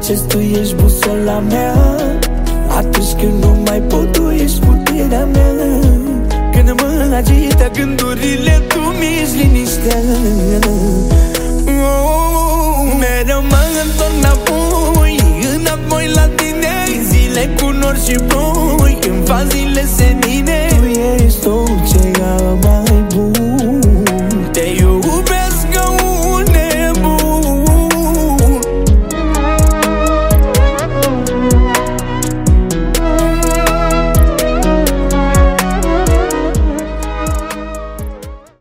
înțeles, tu ești busola mea. Atunci când nu mai pot, tu ești puterea mea. Când mă agită gândurile, tu mi-ești liniștea. Mereu mă întorc înapoi la tine. Zile cu nori și ploi, în fazile se